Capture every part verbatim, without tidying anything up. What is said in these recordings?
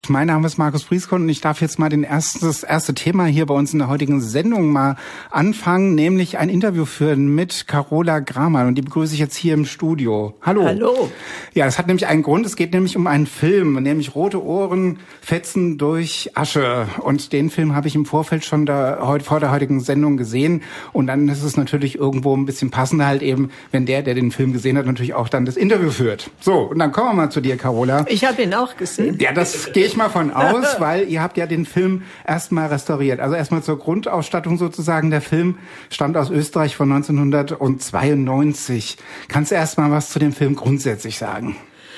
Mein Name ist Markus Prieskund und ich darf jetzt mal den ersten, das erste Thema hier bei uns in der heutigen Sendung mal anfangen, nämlich ein Interview führen mit Carola Gramann, und die begrüße ich jetzt hier im Studio. Hallo. Hallo. Ja, das hat nämlich einen Grund. Es geht nämlich um einen Film, nämlich Rote Ohren fetzen durch Asche. Und den Film habe ich im Vorfeld schon da, vor der heutigen Sendung gesehen. Und dann ist es natürlich irgendwo ein bisschen passender halt eben, wenn der, der den Film gesehen hat, natürlich auch dann das Interview führt. So, und dann kommen wir mal zu dir, Carola. Ich habe ihn auch gesehen. Ja, das gehe ich mal von aus, weil ihr habt ja den Film erstmal restauriert. Also erstmal zur Grundausstattung sozusagen. Der Film stammt aus Österreich von neunzehnhundertzweiundneunzig. Kannst du erstmal was zu dem Film grundsätzlich sagen?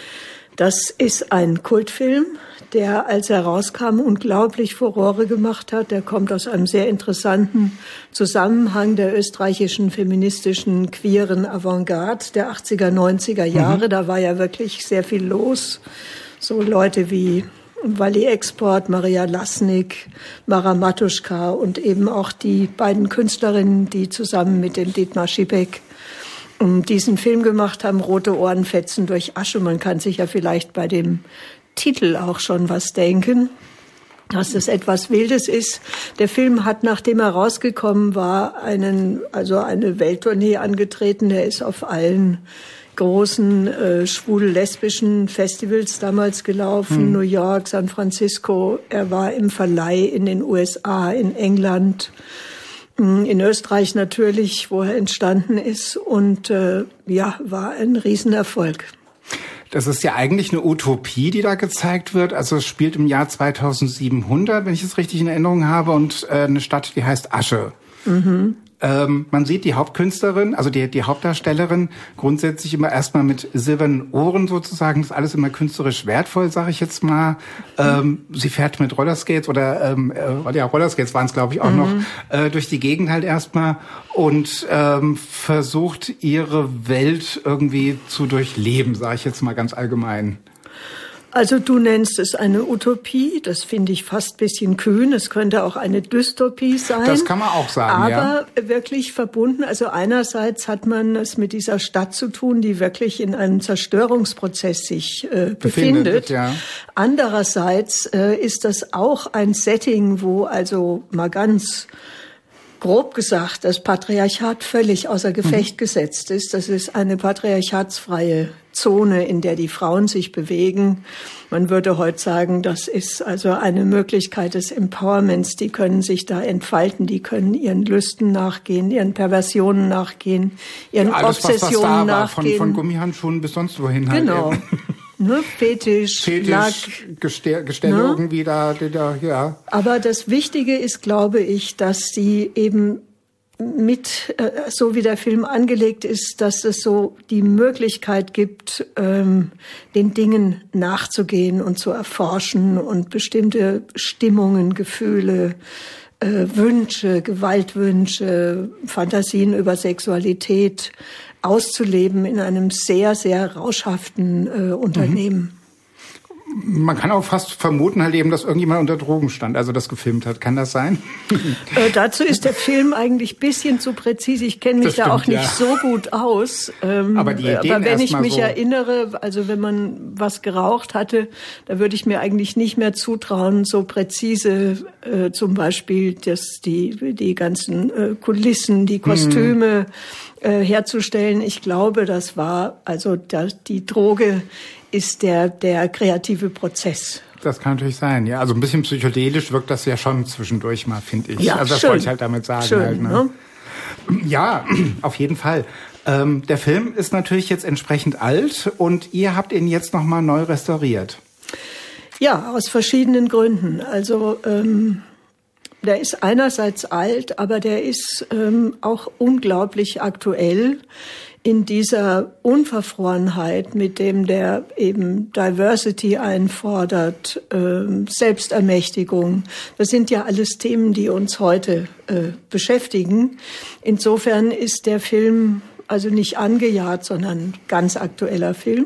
Das ist ein Kultfilm, der, als er rauskam, unglaublich Furore gemacht hat. Der kommt aus einem sehr interessanten Zusammenhang der österreichischen feministischen queeren Avantgarde der achtziger, neunziger Jahre. Mhm. Da war ja wirklich sehr viel los. So Leute wie Wally Export, Maria Lasnik, Mara Matuschka und eben auch die beiden Künstlerinnen, die zusammen mit dem Dietmar Schipek diesen Film gemacht haben, Rote Ohren fetzen durch Asche. Man kann sich ja vielleicht bei dem Titel auch schon was denken, dass es etwas Wildes ist. Der Film hat, nachdem er rausgekommen war, einen, also eine Welttournee angetreten. Der ist auf allen großen äh, schwul-lesbischen Festivals damals gelaufen, hm. New York, San Francisco. Er war im Verleih in den U S A, in England, in Österreich natürlich, wo er entstanden ist, und äh, ja, war ein Riesenerfolg. Das ist ja eigentlich eine Utopie, die da gezeigt wird. Also es spielt im Jahr zweitausendsiebenhundert, wenn ich es richtig in Erinnerung habe, und äh, eine Stadt, die heißt Asche. Mhm. Ähm, man sieht die Hauptkünstlerin, also die, die Hauptdarstellerin, grundsätzlich immer erstmal mit silbernen Ohren sozusagen. Das ist alles immer künstlerisch wertvoll, sage ich jetzt mal. Ähm, sie fährt mit Rollerskates oder ähm, äh, ja, Rollerskates waren es, glaube ich, auch mhm. noch, äh, durch die Gegend halt erstmal und ähm, versucht, ihre Welt irgendwie zu durchleben, sage ich jetzt mal ganz allgemein. Also du nennst es eine Utopie, das finde ich fast ein bisschen kühn. Es könnte auch eine Dystopie sein. Das kann man auch sagen, aber ja. Aber wirklich verbunden. Also einerseits hat man es mit dieser Stadt zu tun, die wirklich in einem Zerstörungsprozess sich äh, befindet. befindet ja. Andererseits äh, ist das auch ein Setting, wo also mal ganz grob gesagt das Patriarchat völlig außer Gefecht mhm. gesetzt ist. Das ist eine patriarchatsfreie Zone, in der die Frauen sich bewegen. Man würde heute sagen, das ist also eine Möglichkeit des Empowerments. Die können sich da entfalten, die können ihren Lüsten nachgehen, ihren Perversionen nachgehen, ihren ja, alles, Obsessionen was, was da nachgehen. War, von, von Gummihandschuhen bis sonst wohin. Genau. Halt ne, Fetisch, Fetisch Lack, Gestell, Gestelle ne? irgendwie da, da, ja. Aber das Wichtige ist, glaube ich, dass sie eben mit, äh, so wie der Film angelegt ist, dass es so die Möglichkeit gibt, ähm, den Dingen nachzugehen und zu erforschen und bestimmte Stimmungen, Gefühle, äh, Wünsche, Gewaltwünsche, Fantasien über Sexualität auszuleben in einem sehr, sehr rauschhaften äh, Unternehmen. Mhm. Man kann auch fast vermuten halt eben, dass irgendjemand unter Drogen stand, also das gefilmt hat. Kann das sein? Äh, dazu ist der Film eigentlich ein bisschen zu präzise. Ich kenne mich das da stimmt, auch nicht ja. so gut aus. Ähm, aber die Ideen aber wenn ich mich so erinnere, also wenn man was geraucht hatte, da würde ich mir eigentlich nicht mehr zutrauen, so präzise äh, zum Beispiel dass die, die ganzen äh, Kulissen, die Kostüme hm. äh, herzustellen. Ich glaube, das war also da, die Droge ist der, der kreative Prozess. Das kann natürlich sein, ja. Also ein bisschen psychedelisch wirkt das ja schon zwischendurch mal, finde ich. Ja, also das schön. wollte ich halt damit sagen. Schön, halt, ne? Ne? Ja, auf jeden Fall. Ähm, der Film ist natürlich jetzt entsprechend alt und ihr habt ihn jetzt nochmal neu restauriert. Ja, aus verschiedenen Gründen. Also ähm, der ist einerseits alt, aber der ist ähm, auch unglaublich aktuell in dieser Unverfrorenheit, mit dem der eben Diversity einfordert, äh, Selbstermächtigung. Das sind ja alles Themen, die uns heute äh, beschäftigen. Insofern ist der Film also nicht angejahrt, sondern ein ganz aktueller Film.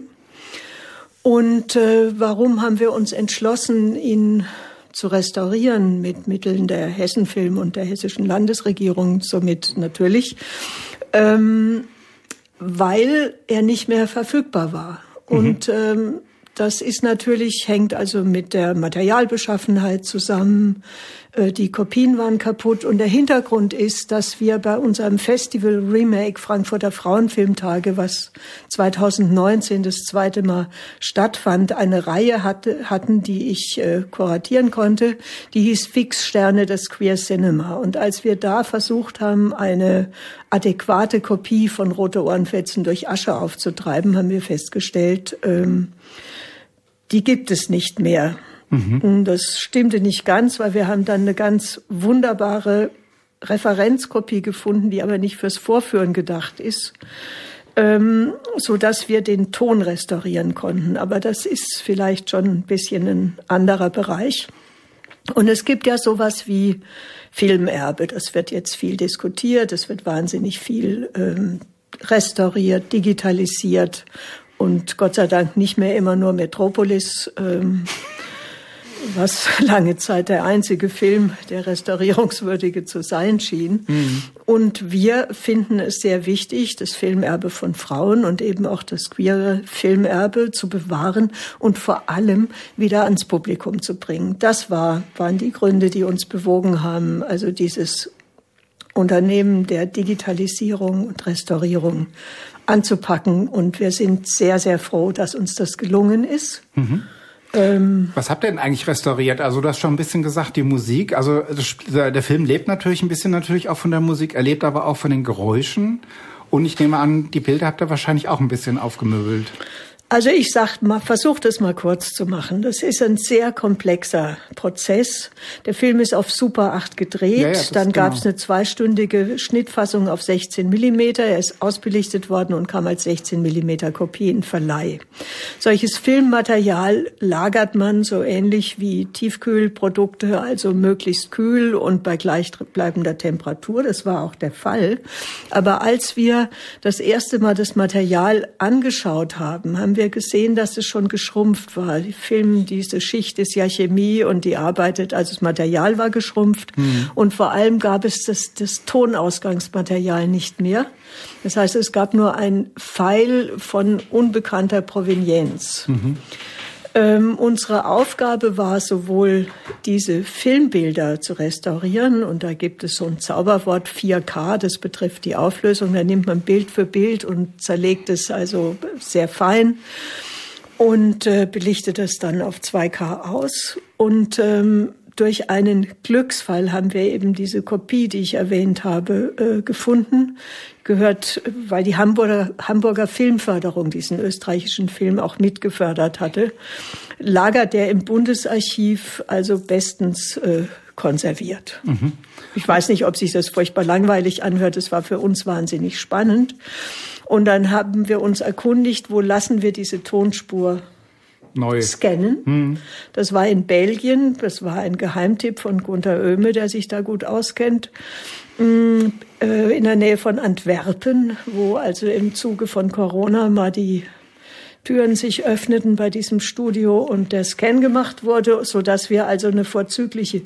Und äh, warum haben wir uns entschlossen, ihn zu restaurieren mit Mitteln der Hessenfilm und der hessischen Landesregierung, somit natürlich, ähm, weil er nicht mehr verfügbar war. Mhm. Und ähm, das ist natürlich, hängt also mit der Materialbeschaffenheit zusammen. Die Kopien waren kaputt und der Hintergrund ist, dass wir bei unserem Festival Remake Frankfurter Frauenfilmtage, was zweitausendneunzehn das zweite Mal stattfand, eine Reihe hatte, hatten, die ich äh, kuratieren konnte, die hieß Fixsterne des Queer Cinema. Und als wir da versucht haben, eine adäquate Kopie von Rote Ohrenfetzen durch Asche aufzutreiben, haben wir festgestellt, ähm, die gibt es nicht mehr. Mhm. Das stimmte nicht ganz, weil wir haben dann eine ganz wunderbare Referenzkopie gefunden, die aber nicht fürs Vorführen gedacht ist, ähm, so dass wir den Ton restaurieren konnten. Aber das ist vielleicht schon ein bisschen ein anderer Bereich. Und es gibt ja sowas wie Filmerbe. Das wird jetzt viel diskutiert. Es wird wahnsinnig viel ähm, restauriert, digitalisiert und Gott sei Dank nicht mehr immer nur Metropolis. Ähm, was lange Zeit der einzige Film, der restaurierungswürdige zu sein schien. Mhm. Und wir finden es sehr wichtig, das Filmerbe von Frauen und eben auch das queere Filmerbe zu bewahren und vor allem wieder ans Publikum zu bringen. Das war, waren die Gründe, die uns bewogen haben, also dieses Unternehmen der Digitalisierung und Restaurierung anzupacken. Und wir sind sehr, sehr froh, dass uns das gelungen ist. Mhm. Was habt ihr denn eigentlich restauriert? Also du hast schon ein bisschen gesagt, die Musik. Also der Film lebt natürlich ein bisschen natürlich auch von der Musik, er lebt aber auch von den Geräuschen. Und ich nehme an, die Bilder habt ihr wahrscheinlich auch ein bisschen aufgemöbelt. Also ich sag mal, versuch das mal kurz zu machen. Das ist ein sehr komplexer Prozess. Der Film ist auf Super acht gedreht. Ja, ja, dann gab es genau. eine zweistündige Schnittfassung auf sechzehn Millimeter. Er ist ausbelichtet worden und kam als sechzehn Millimeter Kopie in Verleih. Solches Filmmaterial lagert man so ähnlich wie Tiefkühlprodukte, also möglichst kühl und bei gleichbleibender Temperatur. Das war auch der Fall. Aber als wir das erste Mal das Material angeschaut haben, haben wir gesehen, dass es schon geschrumpft war. Die Film, diese Schicht ist ja Chemie und die arbeitet, also das Material war geschrumpft. Mhm. Und vor allem gab es das, das Tonausgangsmaterial nicht mehr. Das heißt, es gab nur ein Pfeil von unbekannter Provenienz. Mhm. Ähm, unsere Aufgabe war sowohl diese Filmbilder zu restaurieren, und da gibt es so ein Zauberwort vier K, das betrifft die Auflösung, da nimmt man Bild für Bild und zerlegt es also sehr fein und äh, belichtet es dann auf zwei K aus. Und ähm, durch einen Glücksfall haben wir eben diese Kopie, die ich erwähnt habe, äh, gefunden. Gehört, weil die Hamburger, Hamburger Filmförderung diesen österreichischen Film auch mitgefördert hatte, lagert der im Bundesarchiv also bestens äh, konserviert. Mhm. Ich weiß nicht, ob sich das furchtbar langweilig anhört. Es war für uns wahnsinnig spannend. Und dann haben wir uns erkundigt, wo lassen wir diese Tonspur Neu. scannen. Mhm. Das war in Belgien. Das war ein Geheimtipp von Gunther Oehme, der sich da gut auskennt. In der Nähe von Antwerpen, wo also im Zuge von Corona mal die Türen sich öffneten bei diesem Studio und der Scan gemacht wurde, so dass wir also eine vorzügliche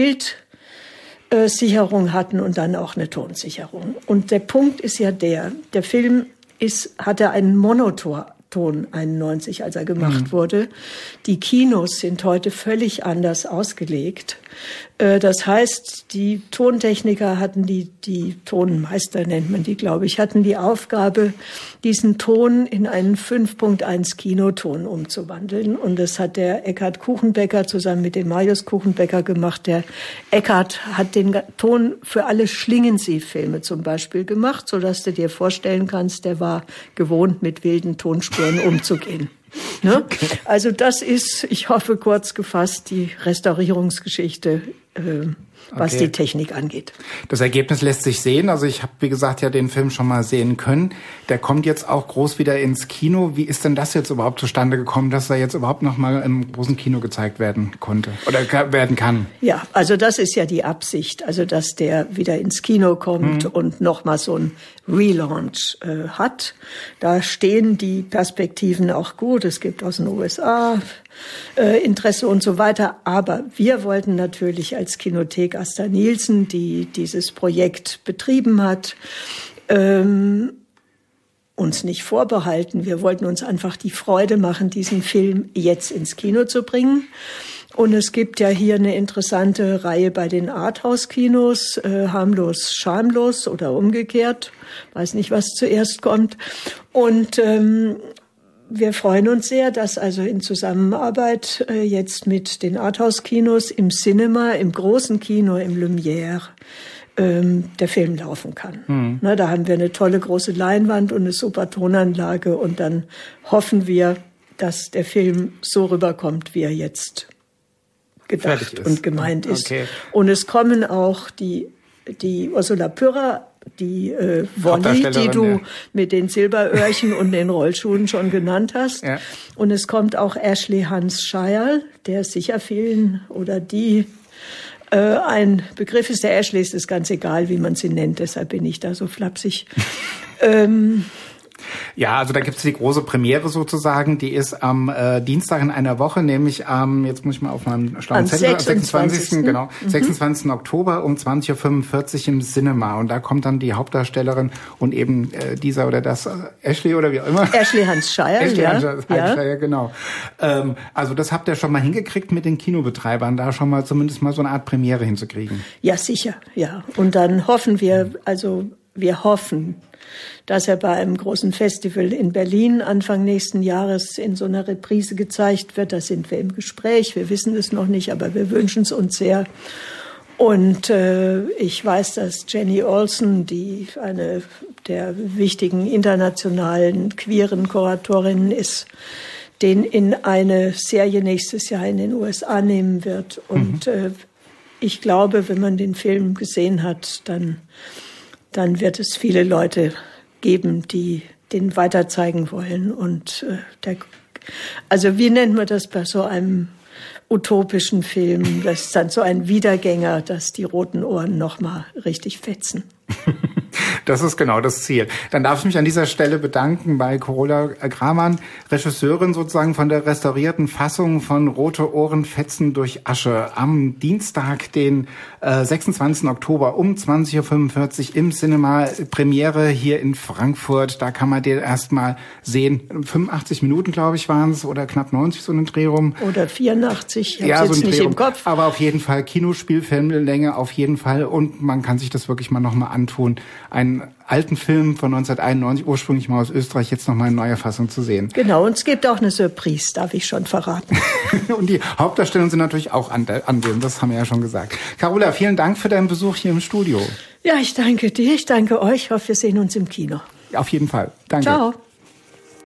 Bildsicherung hatten und dann auch eine Tonsicherung. Und der Punkt ist ja der, der Film ist, hatte einen Monoton einundneunzig, als er gemacht mhm. wurde. Die Kinos sind heute völlig anders ausgelegt. Das heißt, die Tontechniker hatten die, die Tonmeister nennt man die, glaube ich, hatten die Aufgabe, diesen Ton in einen fünf Punkt eins Kinoton umzuwandeln. Und das hat der Eckhard Kuchenbecker zusammen mit dem Marius Kuchenbecker gemacht. Der Eckhard hat den Ton für alle Schlingensief-Filme zum Beispiel gemacht, sodass du dir vorstellen kannst, der war gewohnt, mit wilden Tonspuren umzugehen. Ne? Okay. Also das ist, ich hoffe kurz gefasst, die Restaurierungsgeschichte, äh, was okay. die Technik angeht. Das Ergebnis lässt sich sehen. Also ich habe, wie gesagt, ja den Film schon mal sehen können. Der kommt jetzt auch groß wieder ins Kino. Wie ist denn das jetzt überhaupt zustande gekommen, dass er jetzt überhaupt noch mal im großen Kino gezeigt werden konnte oder werden kann? Ja, also das ist ja die Absicht, also dass der wieder ins Kino kommt mhm. und noch mal so ein Relaunch äh, hat. Da stehen die Perspektiven auch gut. Es gibt aus den U S A äh, Interesse und so weiter. Aber wir wollten natürlich als Kinothek Asta Nielsen, die dieses Projekt betrieben hat, ähm, uns nicht vorbehalten. Wir wollten uns einfach die Freude machen, diesen Film jetzt ins Kino zu bringen. Und es gibt ja hier eine interessante Reihe bei den Arthouse-Kinos, äh, harmlos, schamlos oder umgekehrt. Weiß nicht, was zuerst kommt. Und ähm, wir freuen uns sehr, dass also in Zusammenarbeit äh, jetzt mit den Arthouse-Kinos im Cinema, im großen Kino, im Lumière, ähm, der Film laufen kann. Mhm. Na, da haben wir eine tolle große Leinwand und eine super Tonanlage. Und dann hoffen wir, dass der Film so rüberkommt, wie er jetzt gedacht und gemeint ist. Okay. Und es kommen auch die, die Ursula Pyrrha, die äh, Wolli, die du ja. mit den Silberöhrchen und den Rollschuhen schon genannt hast. Ja. Und es kommt auch Ashley Hans Scheierl, der sicher vielen oder die äh, ein Begriff ist. Der Ashley ist es ganz egal, wie man sie nennt, deshalb bin ich da so flapsig. ähm, Ja, also da gibt's die große Premiere sozusagen, die ist am äh, Dienstag in einer Woche, nämlich am, ähm, jetzt muss ich mal auf meinem schlauen Zettel, am sechsundzwanzigsten Genau, mhm. sechsundzwanzigsten Oktober um zwanzig Uhr fünfundvierzig im Cinema. Und da kommt dann die Hauptdarstellerin und eben äh, dieser oder das, äh, Ashley oder wie auch immer. Ashley Hans Scheierl, Ashley ja. Hans Scheierl, ja. Genau. Ähm, also das habt ihr schon mal hingekriegt mit den Kinobetreibern, da schon mal zumindest mal so eine Art Premiere hinzukriegen. Ja, sicher, ja. Und dann hoffen wir, also wir hoffen, dass er bei einem großen Festival in Berlin Anfang nächsten Jahres in so einer Reprise gezeigt wird. Da sind wir im Gespräch. Wir wissen es noch nicht, aber wir wünschen es uns sehr. Und äh, ich weiß, dass Jenny Olsen, die eine der wichtigen internationalen queeren Kuratorinnen ist, den in eine Serie nächstes Jahr in den U S A nehmen wird. Und mhm. äh, ich glaube, wenn man den Film gesehen hat, dann dann wird es viele Leute geben, die den weiter zeigen wollen. Und äh, der, also wie nennt man das bei so einem utopischen Film? Das ist dann so ein Wiedergänger, dass die roten Ohren noch mal richtig fetzen. Das ist genau das Ziel. Dann darf ich mich an dieser Stelle bedanken bei Carola Gramann, Regisseurin sozusagen von der restaurierten Fassung von Rote Ohren fetzen durch Asche. Am Dienstag, den äh, sechsundzwanzigsten Oktober um zwanzig Uhr fünfundvierzig im Cinema, Premiere hier in Frankfurt. Da kann man den erstmal sehen. fünfundachtzig Minuten, glaube ich, waren es, oder knapp neunzig, so einen Dreh rum. Oder vierundachtzig, ich hab's ja, jetzt so ein nicht Dreh im Kopf. Aber auf jeden Fall Kinospielfilmlänge, auf jeden Fall. Und man kann sich das wirklich mal nochmal antun. Einen alten Film von neunzehnhunderteinundneunzig, ursprünglich mal aus Österreich, jetzt nochmal in neuer Fassung zu sehen. Genau, und es gibt auch eine Surprise, darf ich schon verraten. Und die Hauptdarsteller sind natürlich auch anwesend, das haben wir ja schon gesagt. Carola, vielen Dank für deinen Besuch hier im Studio. Ja, ich danke dir, ich danke euch, ich hoffe, wir sehen uns im Kino. Auf jeden Fall. Danke. Ciao.